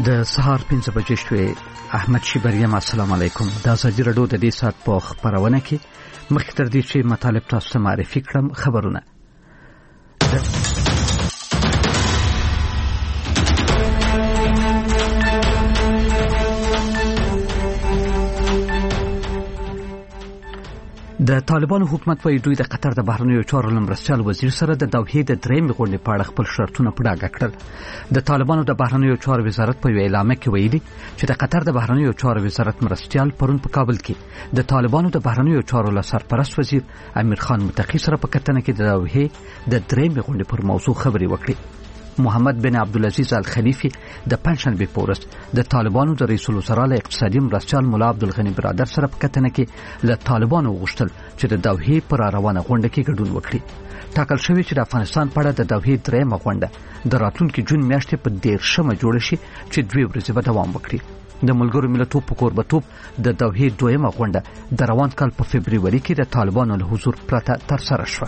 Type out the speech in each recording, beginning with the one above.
د سهار 5 بجې شوې. احمد شیبریم، السلام علیکم. د ازادي رادیو د دې سات په خبرونه کې مخکې تر دې چې مطالب تاسو ته معرفي کړم خبرونه. د طالبانو حکومت وايي دوی د قطر د بهرنیو چارو مرستیال وزیر سره د دوحې د درېمې غونډې په اړه خپل شرطونه په ډاګه کړل. د طالبانو د بهرنیو چارو وزارت په اعلامیه کې ویلي چې د قطر د بهرنیو چارو وزارت مرستیال پرون په کابل کې د طالبانو د بهرنیو چارو سرپرست وزیر امیر خان متقی سره په کتنه کې د دوحې د درېمې غونډې پر موضوع خبرې وکړې. محمد بن عبدالعزیز الخلیفی د پنځشنبه په ورځ د طالبانو د رئیس الوزرا له اقتصادي مرستیال مولا عبدالغنی برادر سره په کتنه کې له طالبانو غوښتل چې د دوحې پر روانه غونډه کې ګډون وکړي. ټاکل شوی چې د افغانستان په اړه د دوحې درېمه غونډه د راتلونکي جون میاشتې په 13مه جوړه شي چې 2 ورځې به دوام وکړي. د ملګرو ملتونو په کوربتوب د دوحې دویمه غونډه د روان کال په فبرवरी کې د طالبانو له حضور پرته ترسره شوه.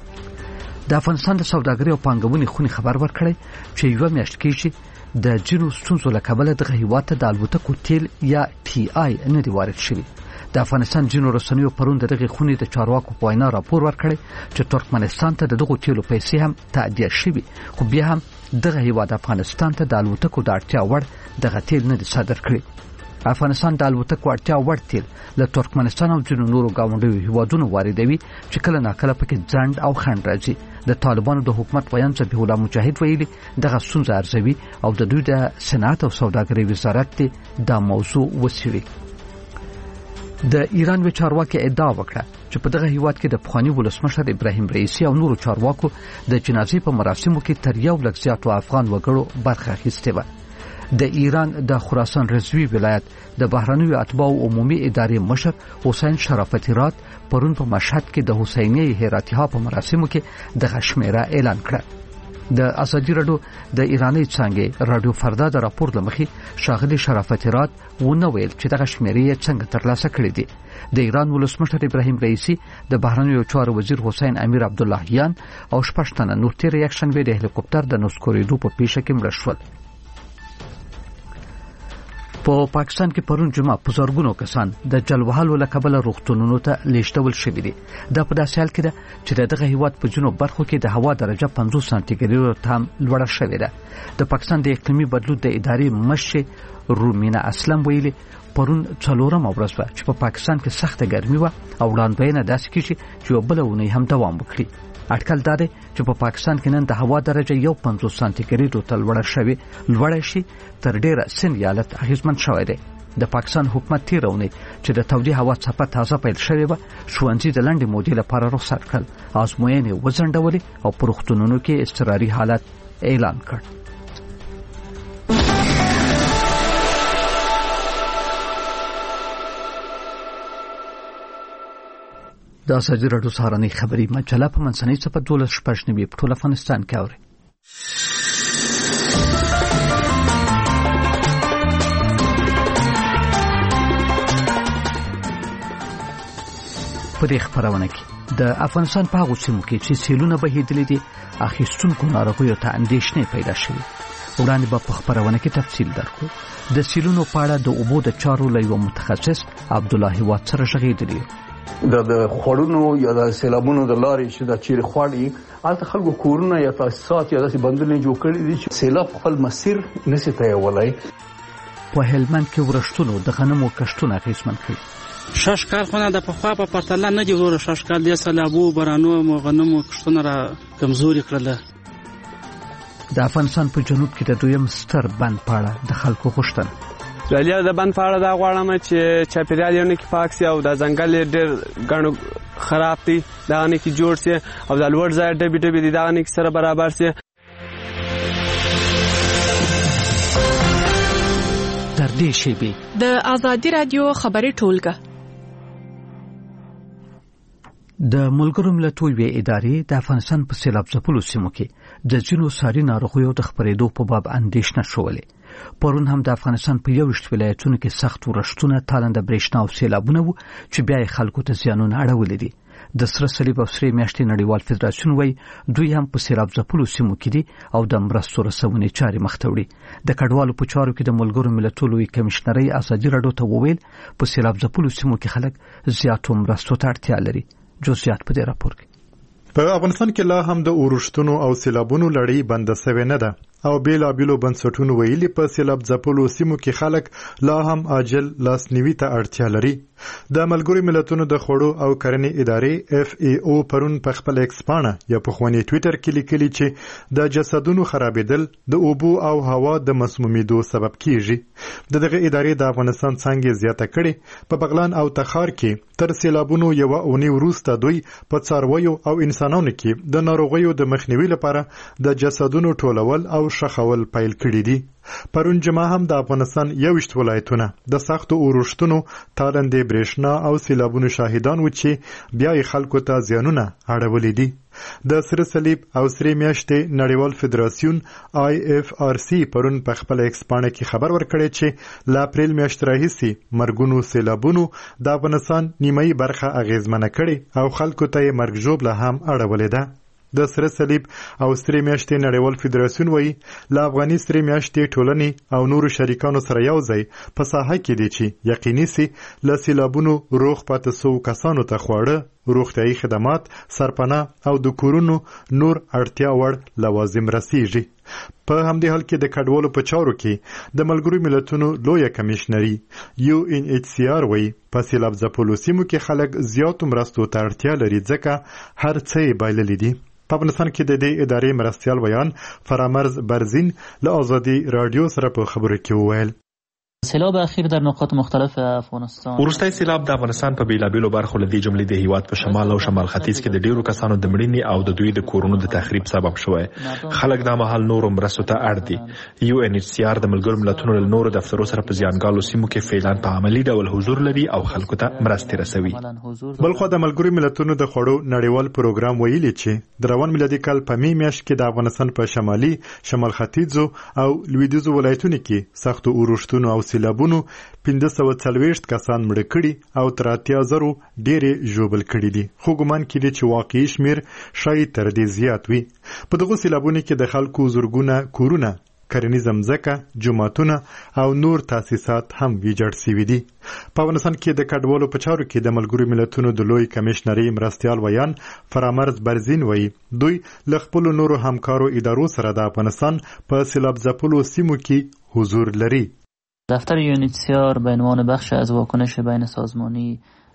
د افغانستان د سوداګرۍ او پانګونې خونې خبر ورکړی چې یو میاشت کې چې د جنو ستونزو له کبله د هیواد د الوتکو تیل یا ټي آی نه دی وارد شوی. د افغانستان جنو رسنیو پرون دغه خونې د چارواکو په وینا راپور ورکړی چې ترکمنستان ته دغه تیلو پیسې هم تادیه شوي، خو بیا هم دغه هیواد افغانستان ته د الوتکو د اړتیا وړ دغه تیل نه دی صادر کړی. افغانستان د الوتکو اړتیا وړ تیل له ترکمنستان او ځینو نورو گاونډیو هیوادونو واردوي چې کله ناکله پکې ځنډ او خنډ راځي. د طالبانو د حکومت ویان ذبیح الله مجاهد ویلي دغه ستونزه ارزوي او د دوی د صنعت او سوداګرۍ وزارت دا موضوع وڅېړي. د ایران و چارواکي ادعا وکړه چې په دغه هیواد کې د پخوانی ولسمشر ابراهیم رئیسی او نورو چارواکو د جنازې په مراسمو کې تر 1 لک زیاتو افغان وګړو برخه اخیستې و. د ایران د خراسان رضوی ولایت د بهرنیو اتباع عمومي ادارې مشر حسین شرافتی رات پرون په مشهد کې د حسینیه هراتیها په مراسمو کې د غشمیره اعلان کړ. د ازادي رادیو د ایرانی څنګه رادیو فردا د راپور لمخې شاغلي شرافتی رات ونه ویل چې د غشمیره څنګه ترلاسه کړې دي. د ایران ولسمشر ابراهیم رئیسی د بهرنیو چارو وزیر حسین امیر عبداللهیان او شپږتنه نور تیر یکشنبه د هلیکوپټر د نوسکوریدو په پیښه کې مړ شول. په پاکستان کې پرون جمعه په زرګونو کسان د جلوهالو له کبله روغتونونو ته لیږدول شوي دي. دا په داسې حال کې ده چې دغه هیواد په جنوب برخو کې د هوا درجه 50 سانتیګریډ ته لوړه شوې ده. د پاکستان د اقلیمي بدلون د ادارې مشر رومینا اسلم ویلي پرون 4مه ورځ و چې په پاکستان کې سخته ګرمي و او وړاندوینه داسې کیږي چې بل ونې هم دوام وکړي. اټکل دا دی چې په پاکستان کې نن د هوا درجه 50 سانتیګریډ ته لوړه شي تر ډیره سن حالت اغیزمن شوی دی. د پاکستان حکومت تیرونه چې د تودې هوا څپه تازه پیل شوی و شوانځي د لنډې مودې لپاره رخصت کړل، ازموینې وځنډولې او پروختونونو کې اضطراري حالت اعلان کړ. د ازادي رادیو سهارنۍ خبري مجله په منځنۍ صفحه 12 په ټول افغانستان کې اوري. په دې خبرونه کې د افغانستان په هغو سیمو کې چې سیلونه بهیدلې دي اخیستونکو ناروغیو ته اندېښنې پیدا شوې. وړاندې به په خبرونه کې تفصیل درکړو. د سیلونو په اړه د اوبو د چارو له یو متخصص عبدالله هیواد سره غږېدلی. د خړونو یا د سیلابونو د لارې چې د چیرې خواړي البته خلکو کورونه یا تاسیسات یا داسې بندونه جوړ کړي دي چې سیلاب خپل مسیر نشي تیولای. په هلمند کې ورښتونو د غنمو کښتونه اغیزمن کړي. شش کال خونه د پخوا په پرتله نه دی ورو. شش کال د سیلابو بارانو غنمو کښتونه را کمزوري کړل. د افغانستان په جنوب کې د دویم ستر بند پاړه د خلکو غوښتنه زالیا د بند پاړه دا غواړم چې چاپیریال یې نه کې پاک سي او د ځنګل ډېر غنو خراب دي دا نه کې جوړ سي او د لوړ ځای ډبې دي دا نه کې سره برابر سي. تر دې شی د ازادي رادیو خبري ټولګه د ملګرو ملتونو ادارې د افغانستان په سیلاب ځپلو سیمو کې د ځینو ساري ناروغیو د خپرېدو په باب اندېښنه شولې. پرون هم د افغانستان په 21 ولایتونو کې سخت ورښتونه، تالنده برېښنا او سیلابونه وو چې بیا خلکو ته زیانونه اړولې دي. د سره صلیب او سرې میاشتې نړیوال فدراسیون وایي دوی هم په سیلاب ځپلو سیمو کې دي او د مرستو رسونې چارې مخ ته وړي. د کډوالو په چارو کې د ملګرو ملتونو لوی کمشنرۍ ازادي راډیو ته وویل په سیلاب ځپلو سیمو کې خلک زیاتو مرستو ته اړتیا لري. جزئیات په دې راپور کې. په افغانستان کې لا هم د اورښتونو او سیلابونو لړۍ بنده شوې نه ده او بیلابیلو بنسټونو ویلي په سیلاب ځپلو سیمو کې خلک لا هم عاجل لاسنیوي ته اړتیا لري. د ملګرو ملتونو د خوړو او کرنې ادارې FAO پرون په خپل ایکس پاڼه یا په خواني ټوئیټر کې لیکلي چې د جسدونو خرابېدل د اوبو او هوا د مسمومیدو سبب کیږي. دغه ادارې د افغانستان څنګه زیاته کړي په بغلان او تخار کې تر سیلابونو یو اونۍ وروسته دوی په څارویو او انسانانو کې د ناروغیو د مخنیوي لپاره د جسدونو ټولول او شخول پیل کړی دي. پرون جمعه هم د افغانستان 21 ولایتونه د سختو اورښتونو، تالندې برېښنا او سیلابونو شاهدان و چې بیا یې خلکو ته زیانونه اړولي دي. د سره صلیب او سرې میاشتې نړیوال فدراسیون IFRC پرون په خپل ایکس پاڼه کې خبر ورکړی چې له اپریل میاشتې راهیسې مرګونو سیلابونو د افغانستان نیمایي برخه اغیزمنه کړې او خلکو ته یې مرګ ژوبله هم اړولې ده. د سره صلیب او سرې میاشتې نړیوال فدراسیون وایي له افغاني سرې میاشتې ټولنې او نورو شریکانو سره یو ځای په ساحه کې دي چې یقیني سي له سیلابونو روغ پاتې سوو کسانو ته خواړه، روغتیايي خدمات، سرپناه او د کورونو نور اړتیا وړ لوازم رسیږي. په همدې حال کې د کډوالو په چارو کې د ملګرو ملتونو لویه کمشنري UNHCR وایي په سیلاب ځپلو سیمو کې خلک زیاتو مرستو ته اړتیا لري ځکه هر څه یې بایللي دي. په افغانستان کې د دې ادارې مرستیال ویان فرامرز برزین له ازادي رادیو سره په خبرو کې وویل سیلاب اخیر در نقاط مختلف افغانستان وروستی سیلاب د افغانستان په بیلابیلو برخو له دې جملې د هیواد په شمال او شمال ختیځ کې د ډیرو کسانو د مړینې او د دوی د کورونو د تخریب سبب شوی. خلک دا مهال نورو مرستو ته اړ دي. UNHCR د ملګرو ملتونو له نورو دفترو سره په زیانګالو سیمو کې فعلا په عملی ډول حضور لري او خلکو ته مرستې رسوي. بلخو د ملګرو ملتونو د خوړو نړیوال پروګرام ویلي چې د روان میلادي کال په می میاشت کې د افغانستان په شمالي، شمال ختیځو او لویدیځو ولایتونو کې سختو اورښتونو او سیلابونو 1540 کسان مړه کړي او تر 80,000 ډېرې ژوبل کړي دي. خو ګمان کېږي چې واقعي شمیر شاید تر دې زیات وي. په دغه سیلابونو کې د خلکو زرګونه کورونه، کرنیزه مځکه، جوماتونه او نور تاسیسات هم ویجاړ شوي دي. په افغانستان کې د کډوالو په چارو کې د ملګرو ملتونو د لوی کمشنري مرستیال ویان فرامرز برزین وایي دوی له خپلو نورو همکارو ادارو سره د افغانستان په سیلاب ځپلو سیمو کې حضور لري. دفتر UNHCR به عنوان بخش از واکنش بین سازمانی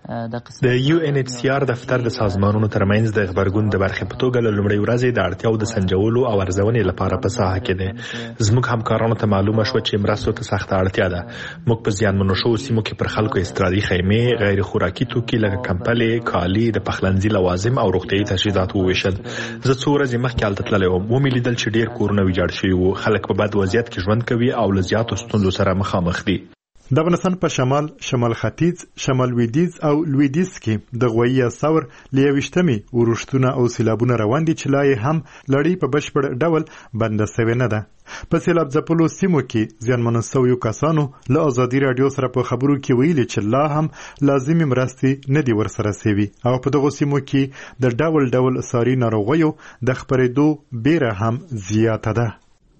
د UNHCR دفتر د سازمانونو ترمنځ د خبرګون د برخې په توګه له لومړۍ ورځې د اړتیاو د سنجولو او ارزونې لپاره په ساحه کې دی. زموږ همکارانو ته معلومه شوه چې مرستو ته سخته اړتیا ده. موږ په زیانمنو شوو سیمو کې پر خلکو استرادي خیمې، غیر خوراکي توکي لکه کمپلې، کالي، د پخلنځي لوازم او روغتیايي تجهیزات وویشل. زه څو ورځې مخکې هلته تللی وم. ومې لیدل چې ډېر کورونه ویجاړ شوي وو. خلک په بد وضعیت کې ژوند کوي او له زیاتو ستونزو سره مخامخ دي. د افغانستان په شمال، شمال ختیځ، شمال لویدیځ او لویدیځ کې د غویي یا ثور له 21مې اورښتونه او سیلابونه روان دي چې لا یې هم لړۍ په بشپړ ډول بنده شوې نه ده. په سیلاب ځپلو سیمو کې زیانمنو شویو کسانو له ازادي رادیو سره په خبرو کې ویلي چې لا هم لازمي مرستې نه دي ورسره شوي او په دغو سیمو کې د ډول ډول ساري ناروغیو د خپرېدو بیره هم زیاته ده.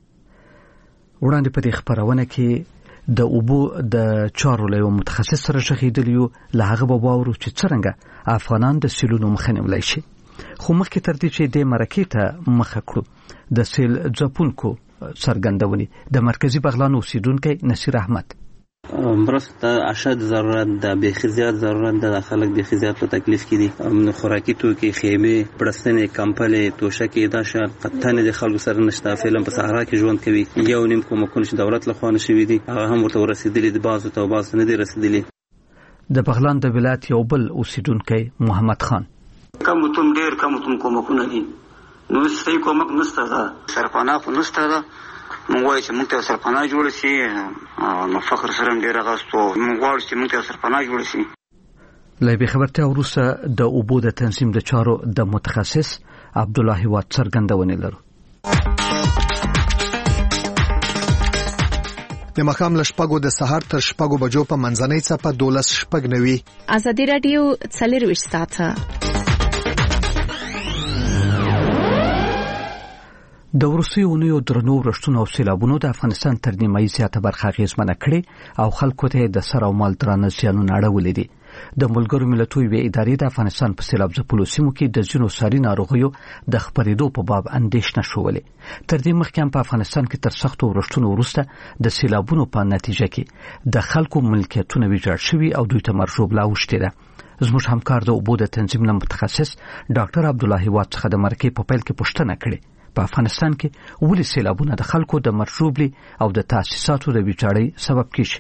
وړاندې په دې خبرونه کې د اوبو د چارو له متخصص سره ژغېدلیو له هغه به واورو چې څرنګه افغانان د سیلونو مخه نیولی شي. خو مخکې تر دې چې دې مرکې ته مخه کړو د سیل ځپونکو څرګندونې د مرکزي بغلان اوسیدونکی نصیر احمد مرسته اشد ضرورت ده، بیخي زیات ضرورت ده. خلک بیخي زیات په تکلیف کې دي. خوراکي توکي، خیمې، پړستنې، کمپلې، توشکې دا شیان قطعاً د خلکو سره نشته. فعلا په صحرا کې ژوند کوي. یو نیم کومکونه چې دولت لخوا نشوي دي هغه هم ورته ورسېدلي دي. بعضو ته بعضو نه دي رسېدلي. د بغلان د ولایت یو بل اوسیدونکی محمد خان کمتون ډېر کمتون کومکونه دي. نو صحیح کومک نشته ده. سرپناه خو نشته ده. موږ وایو چې موږ ته سرپناه جوړ شي. نو فخر سره هم ډېر اغاستو. موږ غواړو چې موږ ته سرپناه جوړ شي. له بې خبرتیا وروسته د اوبو د تنظیم د چارو د متخصص عبدالله هیواد څرګندونې لرو. د ماښام له 6 د سهار تر 6 بجو په منځنۍ څپه 12:09 ازادي رادیو 24 ساعته د وروستیو اونیو درنو ورښتونو او سیلابونو د افغانستان تر نیمایي زیاته برخه اغېزمنه کړې او خلکو ته د سر او مال درانه زیانونه اړولي دي. د ملګرو ملتونو یوې ادارې د افغانستان په سیلاب ځپلو سیمو کې د ځینو ساري ناروغیو د خپرېدو په باب اندېښنه ښولې. تر دې مخکې هم په افغانستان کې تر سختو ورښتونو وروسته د سیلابونو په نتیجه کې د خلکو ملکیتونه ویجاړ شوي او دوی ته مرژوبله اوښتې ده. زموږ همکار د اوبو د تنظیم له متخصص ډاکټر عبدالله هیواد څخه د مرکې په پیل کې پوښتنه کړې په افغانستان کې ولې سیلابونه د خلکو د مرژوبلي او د تاسیساتو د ویجاړۍ سبب کیږي.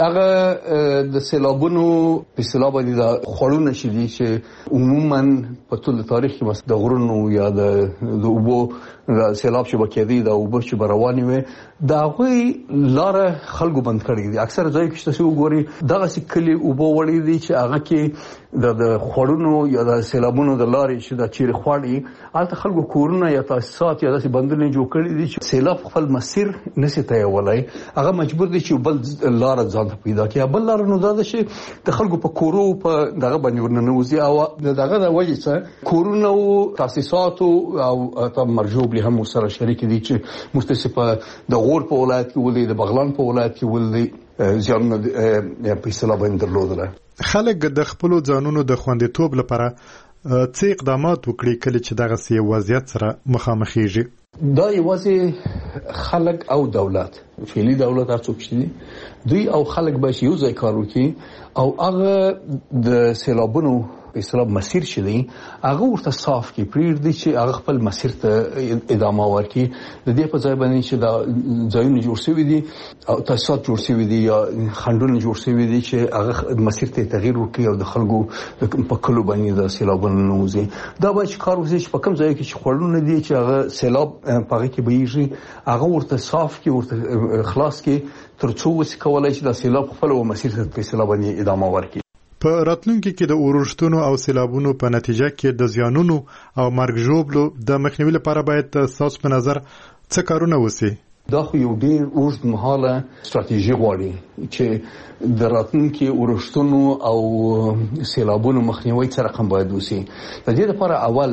هغه د سیلابونو په سیلاب باندې د خړونه شي دي چې عموما په ټول تاریخ کې بس د غرونو یا د اوبو د سیلاب چې بکېدي د اوبو چې رواني وي دا غوي لار خلکو بند کړی دي. اکثر ځای کې چې وګوري دغه سکلي اوبو وړي دي چې هغه کې د خړونو یا د سیلابونو د لارې چې د چیرې خواړي البته خلکو کورونه یا تاسیسات یا د بندونه جوړ کړی دي چې سیلاب خپل مسیر نسی تیولای هغه مجبور دي چې بل لار ځان پیدا کړي. بل لار نو دا چې د خلکو په کورو په دغه باندې ورننوځي او دغه د وجې څخه کورونه او تاسیسات او تم مرجوب له هم سره شریک دي چې مستثف د غور په ولایت کې ولې د بغلان په ولایت کې ولې ځان په سیلاب باندې درلودل. خلک د خپل ځانونو د خوندیتوب لپاره څه اقدامات وکړي کله چې دغه سی وضعیت سره مخامخېږي؟ دا یوازې خلک او دولت فعلی دولت هر څوک چې دوی او خلک به یو ځای کار وکړي او هغه د سیلابونو په سیلاب مسیر چې دی هغه ورته صاف کی پریږدي چې هغه خپل مسیر ته ادامه ورکړي. د دې په ځای باندې چې دا ځایونه جوړ شوي دي او تاسیسات جوړ شوي دي یا خنډونه جوړ شوي دي چې هغه مسیر ته تغییر ورکړي او د خلکو په کلو باندې د سیلابونو نوځي. دا به چې کار وکړي چې په کوم ځای کې چې خړونه دي چې هغه سیلاب په کې بهیږي هغه ورته صاف کی ورته خلاص کی ترڅو وسې کولای چې د سیلاب خپل مسیر ته په سیلاب باندې ادامه ورکړي. په راتلونکي کې د اورښتونو او سیلابونو په نتیجه کې د زیانونو او مرګ ژوبلو د مخنیوي لپاره باید تاسو په نظر څه کارونه وشي؟ دا خو یو ډیر اوږد مهاله ستراتیژي غواړي چې د راتلونکي اورښتونو او سیلابونو مخنیوي څه رقم باید وشي. د دې لپاره اول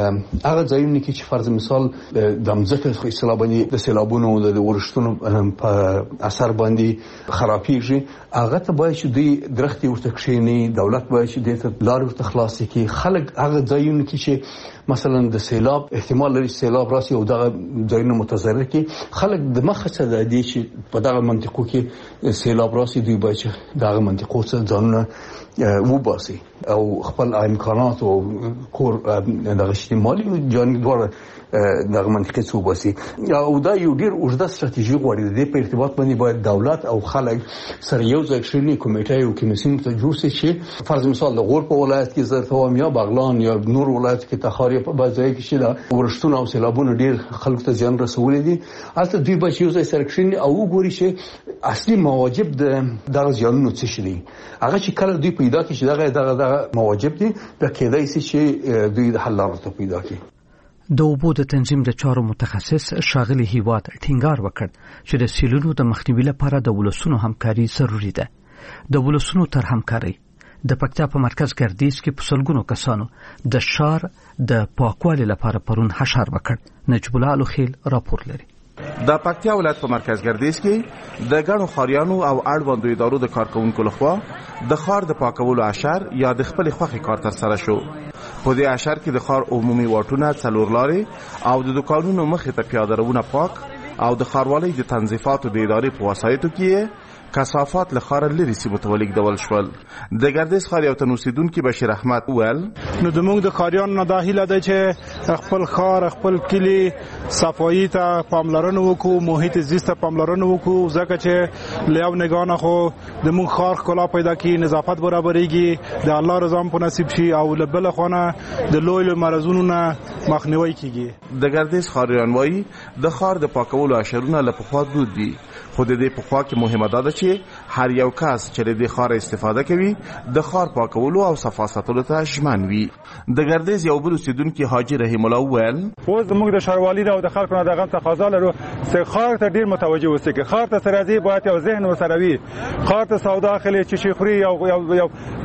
هغه ځایونه کې چې فرض مثال د ځمکې سیلابونو د سیلابونو او د اورښتونو په اثر باندې خرابېږي هغه ته باید چې دوی درختي ورته کښیني. دولت باید چې دې لارې ورته خلاصې کړي. خلک هغه ځایونه کې چې مثلا د سیلاب احتمال لري سیلاب راسي او دغه ځایونه متضرر کړي خلک د مخه څه د دې چې په دغه منطقو کې سیلاب راسي دوی باید چې دغه منطقو څخه ځانونه وباسي او خپل امکانات او کور دغه اجتماعي جانب دوړه دغه منطقې څخه وباسي. او دا یو ډیر اوږده ستراتیژي غواړي. د دې په ارتباط باندې باید دولت او خلک سره یو ځای شي کمیټه او کمیسیون ته جوړ شي چې فرض مثال د غور په ولایت کې زرتوام یا بغلان یا نور ولایت کې تخاری په بازار کې شي دا ورښتونه او سیلابونه ډیر خلکو ته زیان رسولي دي. البته دوی به یو ځای سره کښیني او وګوري چې اصلي مواجب دغه زیانونو څه شي دي. هغه چې کله دوی پیدا کړي چې دغه مواجب دي د کېدای شي چې دوی د حل لارې پیدا کړي. د اوبو د تنظیم د چارو متخصص ښاغلي هیواد ټینګار وکړ چې د سیلونو د مخنیوي لپاره د ولسونو همکاري ضروري ده. د ولسونو تر همکاري د پکتیا په مرکز ګردیز کې په سلګونو کسانو د ښار د پاکوالي لپاره پرون حشر وکړ. نجیب الله الخیل راپور لري. د پکتیا ولایت په مرکز ګردیز کې د ګڼو ښاریانو او اړوندو ادارو د کارکونکو لخوا د ښار د پاکولو اشر یا د خپل خوخي کار تر سره شو. په دې اشر کې د ښار عمومي واټونه، څلور لارې او د دکانونو مخې ته پیاده روونه پاک او د ښاروالۍ د تنظیفاتو د ادارې په وسایطو کې کثافات له ښار لرې سیمو ته ولېږدول شول. د ګردیز ښار یو تن اوسېدونکي بشیر احمد وویل نو زموږ د ښاریانو نه دا هیله ده چې خپل ښار خپل کلي صفایي ته پاملرنه وکړو، محیط زیست ته پاملرنه وکړو، ځکه چې له یو نګاه نه خو زموږ ښار ښکلا پیدا کړي، نظافت برابرېږي، د الله رضا په نصیب شي او له بله خوا نه د لویو مرضونو نه مخنیوی کیږي. د ګردیز ښاریان وایي د ښار د پاکولو اشرونه له پخوا دود دي، خو د دې پخوا کې مهمه ده چې هر یو کس چې له دې ښار استفاده کوي د ښار پاکولو او صفا ساتلو ته ژمن وي. د ګردیز یو بل اوسېدونکي حاجي رحیم الله وویل اوس زموږ د ښاروالي او د خلکو نه دغه تقاضا لرو چې ښار ته ډېر متوجه اوسئ. که ښار ته سره ځي باید یو ذهن ورسره وي، ښار ته سودا اخلي چې شي خوري یو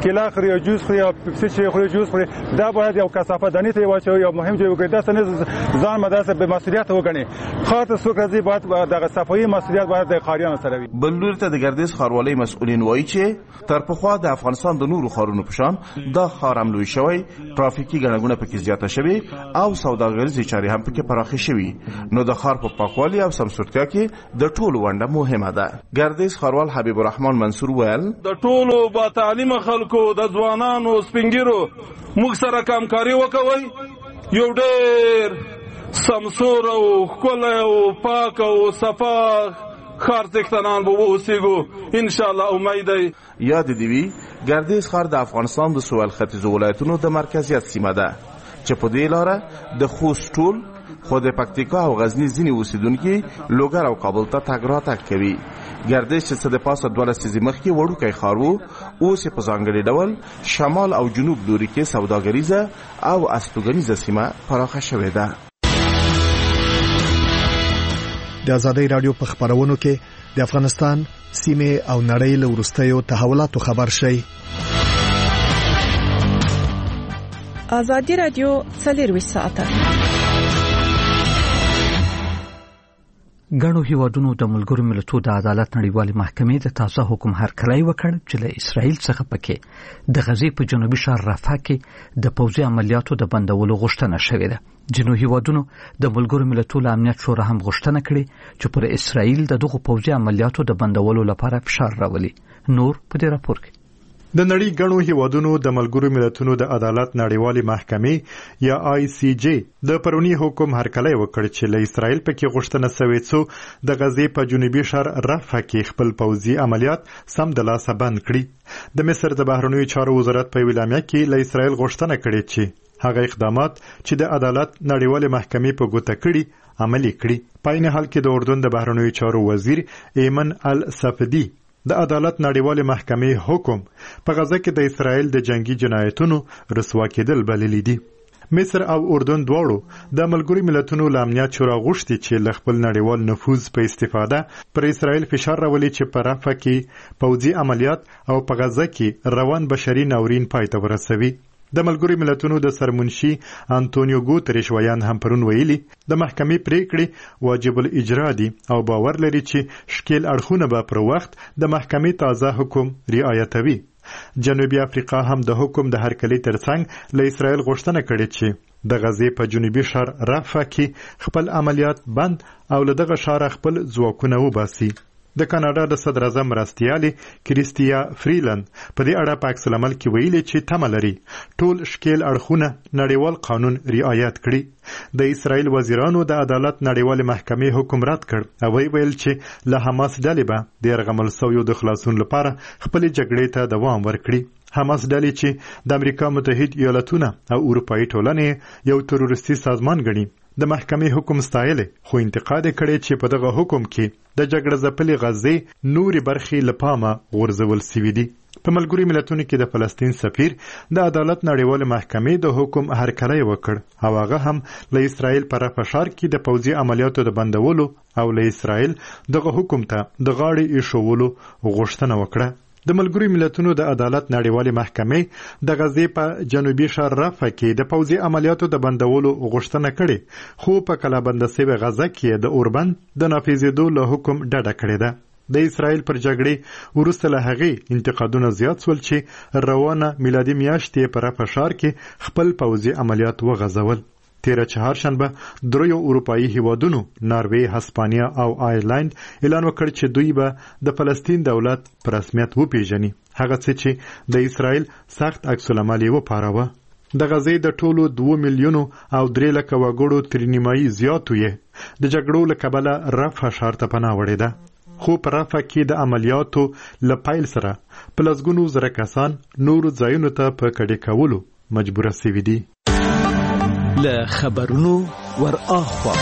کیلا خوري او جوس خوري او پیپسي شي خوري جوس خوري دا باید یو کثافه دانی ته واچو یو مهم ځای وګړي دا څنګه ځان مدرسه به مسؤلیت وګڼي خاطر څوک راځي باید دغه صفایي مسؤلیت باید د خاریانو سره وي. بلور ته د ګردیز ښاروالۍ مسؤلین وایي چې تر پخوا د افغانستان د نورو ښارونو په شان دا ښار هم لوی شوی، ترافیکي ګڼه پکې زیاته شوې او سوداګریزې چارې هم پکې پراخې شوې، نو د ښار په پاکوالي او سمسورتیا کې د ټولو ونډه مهمه ده. ګردیز ښاروال حبیب الرحمن منصور ویل د ټولو با تعلیم خلکو د ځوانانو سپینګیرو موږ سره کامکاري وکوي، یو ډېر سمسور او ښکلی او پاک او صفا ښار څښتنان به واوسېږو ان شاء الله. امید دی. یاد دې وي ګردیز ښار د افغانستان د سویل ختیځو ولایتونو د مرکزیت سیمه ده چې په دې لاره د خوست ټول خو د پکتیکا او غزنی ځینې اوسیدونکي لوګر او کابل ته تګ راتګ کوي. ګردیز چې څه د پاسه 12 لسیزې مخکې وړوکی ښار و، اوس په ځانګړي ډول شمال او جنوب لوري کې سوداګریزه او استوګنیزه سیمه پراخه شوې ده. د ازادۍ رادیو په خبرونو کې د افغانستان سیمه او نړۍ له وروستیو تحولاتو خبر شي. ازادي رادیو 24 ساعته. ګڼو هیوادونو د ملګرو ملتونو د عدالت نړیوالې محکمې د تازه حکم هرکلی وکړ چې له اسرائیل څخه پکې د غزې په جنوبي ښار رفح کې د پوځي عملیاتو د بندولو غوښتنه شوې ده. ځینو هیوادونو د ملګرو ملتونو امنیت شورا هم غوښتنه کړې چې پر اسرائیل د دغو پوځي عملیاتو د بندولو لپاره فشار راولي. نور په دې راپور کې د نړۍ ګڼو هیوادونو د ملګرو ملتونو د عدالت نړیوالې محکمې یا ICJ د پرونی حکم هرکلی وکړ چې له اسرائیل پکې غوښتنه شوې څو د غزې په جنوبي ښار رفح کې خپل پوځي عملیات سم د لاسه بند کړي. د مصر د بهرنیو چارو وزارت په اعلامیه کې له اسرائیل غوښتنه کړې چې هغه اقدامات چې د عدالت نړیوالې محکمې په ګوته کړي عملي کړي. په عین حال کې د اردن د بهرنیو چارو وزیر ایمن الصفدی د عدالت نړیوالې محکمې حکم په غزه کې د اسرائیل د جنگي جنایتونو رسوا کېدل بللی دي. مصر او اردن دواړو د ملګرو ملتونو له امنیت شورا غوښتي چې له خپل نړیوال نفوذ په استفاده پر اسرائیل فشار راولي چې په رفح کې پوځي عملیات او په غزه کې روان بشري ناورین پای ته ورسوي. د ملګرو ملتونو د سرمنشي انټونیو ګوتریش ویان هم پرون ویلي د محکمې پریکړې واجب الاجرا دي او باور لري چې شکیل اړخونه به پر وخت د محکمې تازه حکم رعایتوي. جنوبي افریقا هم د حکم د هرکلي ترڅنګ له اسرائیل غوښتنه کړې چې د غزې په جنوبي ښار رفح کې خپل عملیات بند او له دغه ښار خپل ځواکونه وباسي. د کاناډا د صدر اعظم مرستیالي کریستیا فریلند په دې اړه په عکس العمل کې ویلي چې تمه لري ټول شکیل اړخونه نړیوال قانون رعایت کړي. د اسرائیل وزیرانو د عدالت نړیوالې محکمې حکم رد کړ او ویل چې له حماس ډلې به د یرغمل شویو د خلاصون لپاره خپل جګړې ته دوام ورکړي. حماس ډلې چې د امریکا متحد ایالاتونه او اروپایي ټولنې یو تروریستي سازمان ګڼي د محکمې حکم ستایلې، خو انتقاد کړي چې په دغه حکم کې د جګړه ځپلې غزې نوري برخې له پامه غورځول شوي دي. په ملګرو ملتونو کې د فلسطین سفیر د عدالت نړیوالې محکمې د حکم هرکلی وکړ او هغه هم له اسرائیل پر رفح ښار کې د پوځي عملیاتو د بندولو او له اسرائیل دغه حکم ته د غاړې ایښولو غوښتنه وکړه. د ملګرو ملتونو د عدالت نړیوالې محکمې د غزې په جنوبي ښار رفح کې د پوځي عملیاتو د بندولو غوښتنه کړې، خو په کلابنده شوې غزه کې د اوربند د نافذېدو له حکم ډډه کړې ده. د اسرائیل پر جګړې وروسته له هغې انتقادونه زیات شول چې روانه میلادي میاشتې په رفح ښار کې خپل پوځي عملیات وغځول. تیره چهارشنبه دریو اروپایي هیوادونو ناروې، هسپانیا او آیرلند اعلان وکړ چې دوی به د فلسطین دولت په رسمیت وپیژني، هغه څه چې د اسرائیل سخت عکس العمل یې وپاروه. د غزې د ټولو 2 میلیونو او 3 لکه وګړو تر نیمایي زیاتو یې د جګړو له کبله رفح ښار ته پناه وړې ده. خو په رفح کې د عملیاتو له پیل سره په لسګونو زره کسان نورو ځایونو ته په کډې کولو مجبوره شوي دي. له خبرونو ور اخوا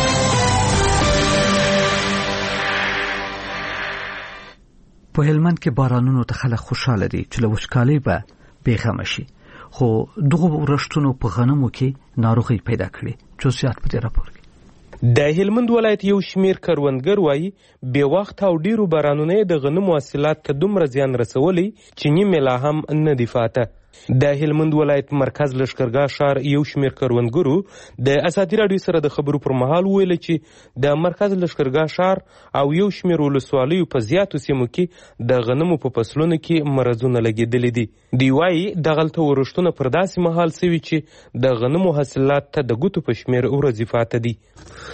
په هلمند کې بارانونو ته خلک خوشاله دي چې له وچکالۍ به بېغمه شي، خو دغه ورښتونو په غنمو کې ناروغي پیدا کړې. جزئیات په دې راپور کې د هلمند ولایت یو شمیر کروندګر وایي بې وخت او ډیرو بارانونو د غنمو حاصلات ته دومره زیان رسولی چې نیمې لا هم نه دي فاته. د هلمند ولایت مرکز لښکرګاه ښار یو شمیر کروندګرو د ازادي راډیو سره د خبرو پر مهال ویل چې د مرکز لښکرګاه ښار او یو شمیر ولسوالیو په زیاتو سیمو کې د غنمو په فصلونو کې مرضونه لګېدلي دي. دوی وایي دغلته ورښتونه پر داسې مهال سوي چې د غنمو حاصلات ته د ګوتو په شمیر ورځې فاته دي.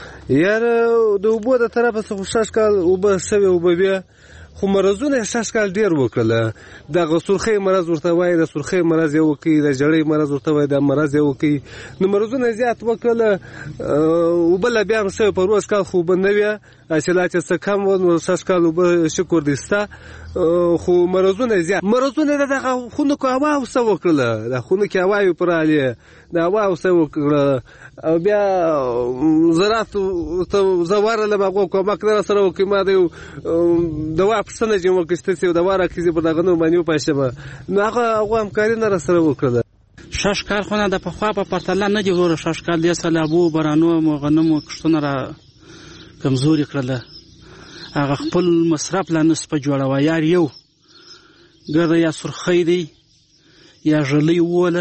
یاره د اوبو د طرفه څخه شش کال اوبه شوې اوبه بیا خو مرضونه شش کال ډیر وکړله. دغه سرخۍ مرض ورته وایي، د سرخۍ مرض یې وکړي، د جړۍ مرض ورته وایي، د مرض یې وکړي. نو مرضونه زیات وکړله. اوبه لا بیا هم شوې په روز کال خو اوبه نه وې، حاصلات یې څه کم و. نو شش کال اوبه شکر دی سته، خو مرضونه زیات. مرضونه د دغه خونو کې هوا اوسه وکړله، د خونو کې هوا یې پر حالې د هوا اوسه وکړله. او بیا زراعت ته زه ورغلم، هغو کومک نه راسره وکړي. ما د دوا پوښتنه چې مې وکړه چې دوا راکړي پر دغه غنمو باندې وپاشم، نو هغه همکاري نه راسره وکړله. شش کال خو نه د پخوا په پرتله نه دي وروره. شش کال دې سیلابو بارانو غنمو کښتونه را کمزوري کړله. هغه خپل مصرف لا نسبه جوړوه. یار یو ګرده یا سرخۍ دی یا ژلۍ ووله،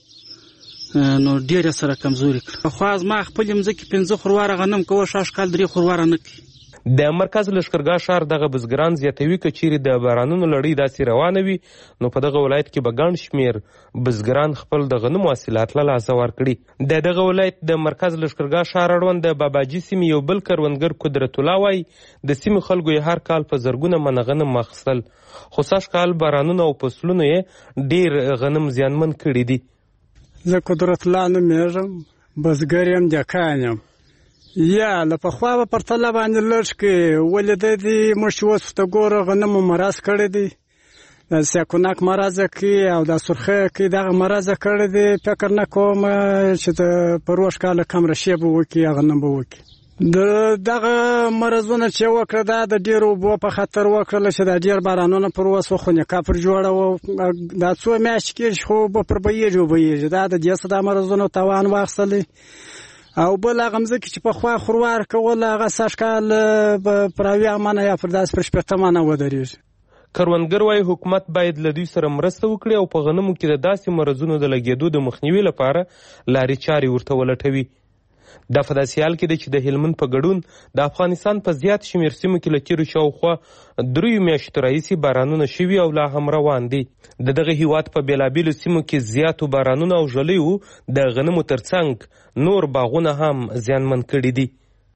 نو ډېر سره کمزوري کړه. پخوا زما خپلې مځکې 5 خورواره غنم کوه، شش کال 3 خورواره نه کوي. د مرکز لښکرګاه ښار دغه بزګران زیاتوي که چیرې د بارانونو لړۍ داسې روانه وي نو په دغه ولایت کې به ګڼ شمیر بزګران خپل د غنمو حاصلات له لاسه ورکړي. د دغه ولایت د مرکز لښکرګاه ښار اړوند د باباجي سیمې یو بل کروندګر قدرت الله وایي د سیمې خلکو یې هر کال په زرګونه منه غنم اخیستل، خو سږ کال بارانونه او فصلونو یې ډېر غنم زیانمن کړي دي. زه قدرت الله نومېږم، بزګر یم، دهقان یم. یا له پخوا به پرتله باندې لږ کې ولې د دې موږ چې اوس ورته ګوره غنمو مرض کړی دی، د سیاکونک مرض کې او د سرخۍ کې دغه مرض کړی دی. فکر نه کوم چې د په روش کاله کم رشې به وکړي یا غنم به وکړي. دغه مرضونه چې وکړه دا د ډېرو اوبو په خطر وکړله چې دا ډېر بارانونه پر وسوه، خو نکاح پر جوړه وه. دا څو میاشتې کېږي خو اوبه پر بهیږي وبهیږي. دا د دې څه دا مرضونو توان واخیستلی. او بل هغه مځکې چې پخوا خوروار کول هغه سږ کال پر 80 منه یا پر داسې پر 80 منه ودرېږي. کروندګر وایي حکومت باید له دوی سره مرسته وکړي او په غنمو کې د داسې مرضونو د لګېدو د مخنیوي لپاره لارې چارې ورته ولټوي. دا په داسې حال کې ده چې د هلمند په ګډون د افغانستان په زیات شمېر سیمو کې له تېرو شاوخوا 3 میاشتو راهیسې بارانونه شوي او لا هم روان دي. د دغه هیواد په بېلابېلو سیمو کې زیاتو بارانونو او ژلیو د غنمو ترڅنګ نور باغونه هم زیانمن کړي دي.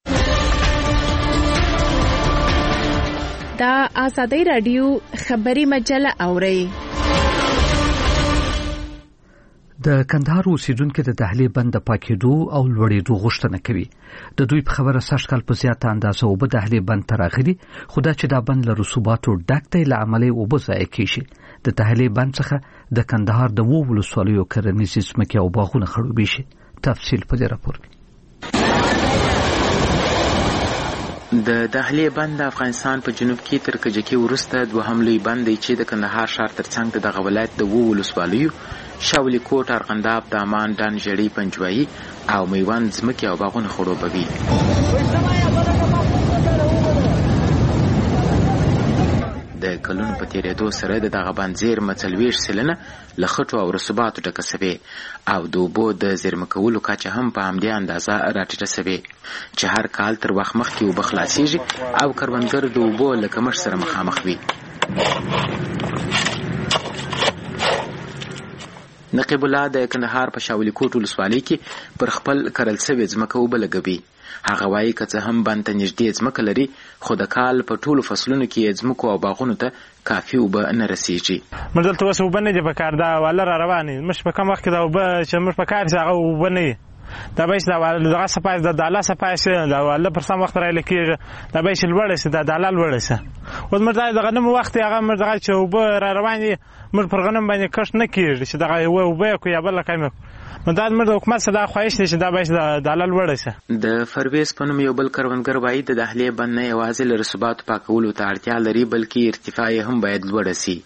دا ازادي راډیو خبري مجله اوري. د کندهار اوسیدونکو د دهلي بند د پاکېدو او لوړېدو غوښتنه کوي. د دوی په خبره سږ کال په زیاته اندازه اوبه دهلي بند ته راغلي، خو دا چې دا بند له رسوباتو ډک دی له امله اوبه ضایع کېږي. د دهلي بند څخه د کندهار د 2 ولسوالیو کرنیزې ځمکې او باغونه خړوبې شي. تفصیل په دې راپور کې. د دهلي بند د افغانستان په جنوب کې تر کجکي وروسته دوهم لوی بند دی چې د کندهار ښار ترڅنګ د دغه ولایت د 2 ولسوالیو شاولی کوټ، ارغنداب، دامان، ډنډ، ژړۍ، پنجوایي او میوند ځمکې او باغونه خړوبوي. د کلونو په تېرېدو سره د دغه بند زیرمه 40 سلنه له خټو او رسوباتو ډکه سوې او د اوبو د زیرمه کولو کچه هم په همدې اندازه راټیټه سوې چې هر کال تر وخت مخکې اوبه خلاصېږي او کروندګر د اوبو له کمښت سره مخامخ وي. نقیب الله د کندهار په شاولی کوټ ولسوالۍ کې پر خپل کرل سوې ځمکه اوبه لګوي. هغه وایي که څه هم بند ته نږدې ځمکه لري خو د کال په ټولو فصلونو کې یې ځمکو او باغونو ته کافي اوبه نه رسیږي. موږ دلته اوس اوبه نه دي په کار، دا واله را روانې موږ په کم وخت کې دا اوبه چې موږ په کار هغه اوبه نه دي. دا به دغه صفای د داله صفای شي دا واله پر سم وخت راځي کېږي دا به شي لوړ شي دا داله لوړ شي. اوس موږ دغه غنم وخت هغه موږ دغه چې اوبه را روانې موږ پر غنم باندې کښت نه کېږي چې دغه اوبه کو یا بل کایم دا موږ د حکومت صدا خواهش دي چې دا به داله لوړ شي. د فرویز په نوم یو بل کروندګر وایي د دهلي بند نه یوازې له رسوباتو پاکولو ته اړتیا لري بلکې ارتفاع هم باید لوړ شي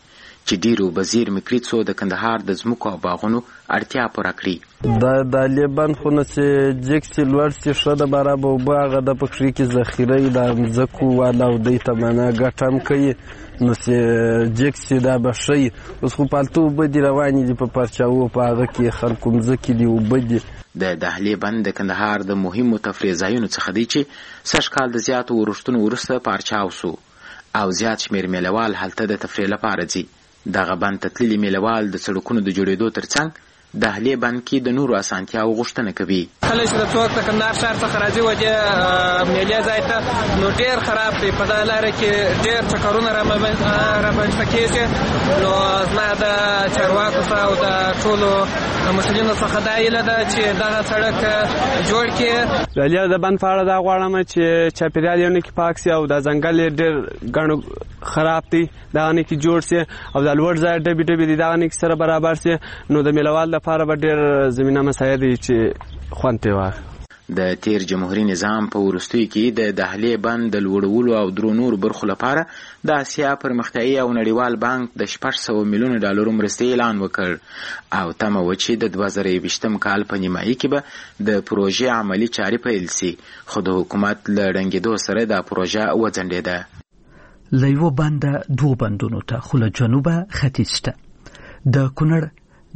چې ډیرو بزیر مکریڅو د کندهار د ځمکو او باغونو اړتیا پوره کړي. د لیبان خو نه چې جکسي لوړ سي ښه د برابر اوبه هغه د پکښې کې ذخیره یې د مځکو والا او دوی ته معنا ګټه هم کوي نو چې جکسي دا به ښه اوس خو پالتو اوبه دي روانې دي په پرچاوو په هغه کې خلکو مځکې دي اوبه دي. د دهلې بند د کندهار د مهمو تفریح ځایونو څخه دی چې سږ کال د زیاتو ورښتونو وروسته پارچاو سو او زیات شمېر میلهوال هلته د تفریح لپاره ځي. دغه بند ته تللي میلهوال د سړکونو د جوړېدو ترڅنګ دهلې بند کې د نورو اسانتیاو غوښتنه کوي. کله چې د څوک د کندهار ښار څخه راځي وجه میلې ځای ته نو ډېر خراب دی. په دا لاره کې ډېر چکرونه رامنځته کېږي. نو زما د چارواکو څخه او د ټولو مسؤلینو څخه دا هیله ده چې دغه سړک جوړ کړي. علیا د بند په اړه دا غواړم چې چاپیریال یې نه پاک سي او د ځنګل یې ډېر ګڼ خراب دی دغه نه کې جوړ سي او د لوړ ځای ډبې دي دغه نه کې سره برابر سي نو د میلهوال لپاره به ډېر زمینه مساعد وي چې خوند ترې واخلي. د تیر جمهوریت نظام په وروستیو کې د دهلې بند د لوړولو او درو نورو برخو لپاره د اسیا پرمختیایي او نړیوال بانک د 600 میلیون ډالرو مرستې اعلان وکړ او تمه وه چې د 2020 کال په نیمایي کې به د پروژې عملي چارې پیل سي خو د حکومت له ړنګېدو سره دا پروژه وځنډېده. له یوه بنده دوو بندونو ته خو له جنوبه ختیځ ته د کونړ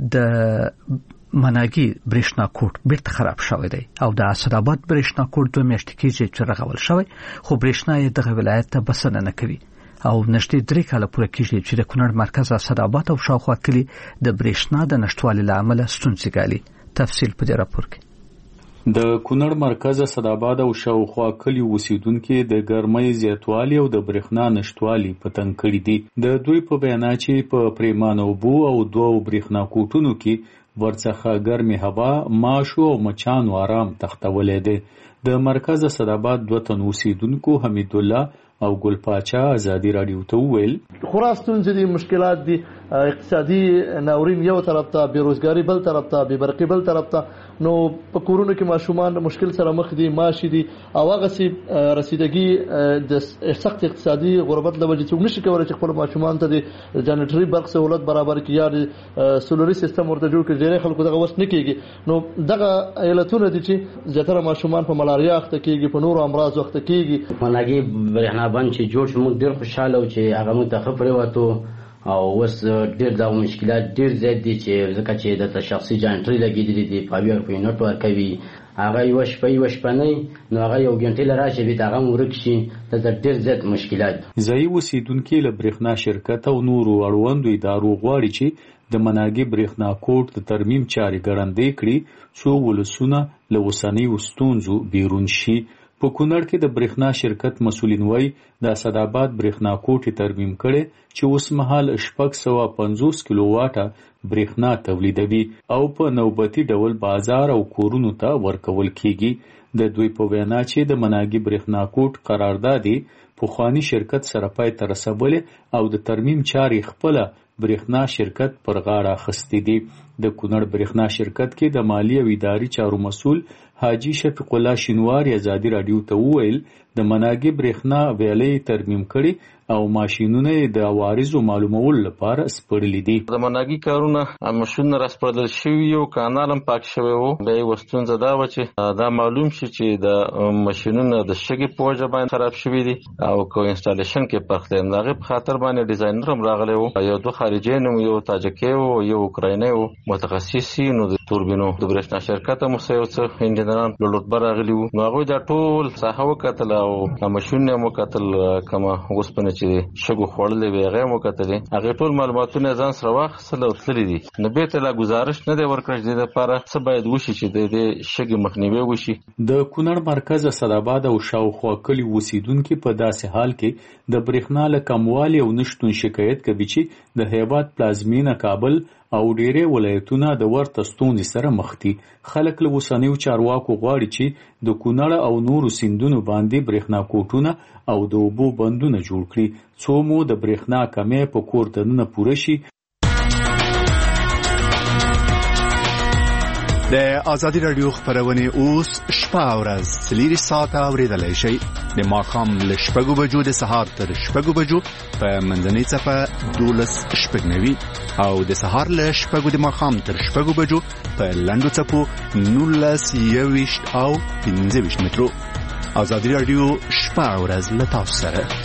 د مناګي برېښنا کوټ بیرته خراب شوی دی او د اسداباد برېښنا کوټ 2 میاشتې کېږي چې رغول شوی خو برېښنا یې دغه ولایت ته بسنه نه کوي او نږدې 3 کاله پوره کېږي چې د کونړ مرکز اسداباد او شاوخوا کلي د برېښنا د نشټوالي له امله ستونزې ګالي. تفصیل په دې راپور کې. د کونړ مرکز اسداباد او شاوخوا کلي اوسیدونکو د ګرمۍ زیاتوالي او د برېښنا نشټوالي په تنګ کړي دي. د دوی په بیان چې په پریمانه اوبو او 2 برېښنا کوټونو کې ورڅخه ګرمي هوا ماشو او مچانو آرام تختولې ده. د مرکز اسداباد 2 تن اوسیدونکو حمید الله او ګل پاچا ازادي رادیو ته وویل خلاصتون دي مشکلات دي اقتصادي ناورین یو طرف ته بیروزګاری بل طرف ته بیبرقی بل طرف ته نو په کورونو کې ماشومان مشکل سره مخ دي ماشي دي او هغه سي رسیدګي د سخت اقتصادي غربت له وجې څوک نشي کولای چې خپل ماشومان ته د جنریټري برق سہولت برابر کړي یا سولري سیستم ورته جوړ کړي. ډېر خلکو دغه وس نه کیږي نو دغه علتونه دي چې زیاتره ماشومان په ملاریا اخته کیږي په نورو امراض اخته کیږي. مناګي برېښنا بند چې جوړ شو موږ ډېر خوشاله او چې هغه موږ ته خبرې وته او اوس ډېر د مشکلات ډېر زیات دي چې ځکه چې د شخصي جنریټري لګېدلي دي پاور په یونټ ورکوي هغه یو شپه نه نو هغه یو ګنټې لراشي به هغه ورک شي د ډېر زیات مشکلات. ځایي اوسیدونکو له برېښنا شرکت او نورو اړوندو ادارو غواړي چې د مناګي برېښنا کوټ د ترمیم چارې ګړندۍ کړي څو ولسونه له اوسنیو ستونزو بیرون شي. په کونړ کې د برېښنا شرکت مسؤلین وایي د اسداباد برېښنا کوټې ترمیم کړي چې اوس مهال 650 کیلو واټه برېښنا تولیدوي او په نوبتي ډول بازار او کورونو ته ورکول کیږي. د دوی په وینا چې د مناګي برېښنا کوټ قراردادي پخوانی شرکت سره پای ته رسولې او د ترمیم چارې خپل برېښنا شرکت پر غاړه اخیستې دي. د کونړ برېښنا شرکت کې د مالی او اداري چارو مسؤل حاجی شفیق الله شینواری ازادي رادیو ته وویل د مناګي برېښنا ویلې ترمیم کړي او ماشینونه د عوارضو معلومولو لپاره سپړلي دي. د مناګي کارونه ماشینونه راسپړل شوی یو کانال هم پاک شوی وو به وستونزه دا و چې دا معلوم شي چې د ماشینونه د شګي په وجه باندې خراب شوی دي او کو انسټالیشن کې پخته دغه په خاطر باندې ډیزاینر هم راغلی وو یو دوه خارجي نو یو تاجکي وو یو اوکرایني وو متخصصي نو د توربینو د برېښنا شرکت هم څه انجنیران لوټ راغلی وو نو هغه دا ټول ساحه وکتل او ماشینونه مو کتل کما اوسپنه چې شګو خړلې وي هغه مو کتلې هغه ټول معلوماتونه ځان سره واخیستل او تللی دي نو به ته لا گزارش نه دی ورکړل د لپاره څه باید وشي چې د شګي مخنیوي وشي. د کونړ مرکز اسداباد او شاوخوا کلي اوسیدونکو په داسې حال کې د برېښنا له کموالي او نشټون شکایت کوي چې د هیواد پلازمینه کابل او ډېرې ولایتونه د ورته ستونزې سره مخ دي. خلک له اوسنیو چارواکو غواړي چې د کونړ او نورو سیندونو باندې برېښنا کوټونه او د اوبو بندونه جوړ کړي څو مو د برېښنا کمې په کور دننه پوره شي. د ازادي رادیو خبرونه اوس شپه او ورځ 3 ساعته اوریدلای شئ د ماښام له 6 بجو د سهار تر 6 بجو په منځنۍ صفه 12:09 او د سهار له 6 د ماښام تر 6 بجو په لنډو صفو 19:20 او 15 مترو. ازادي رادیو شپه او ورځ له تاسو سره.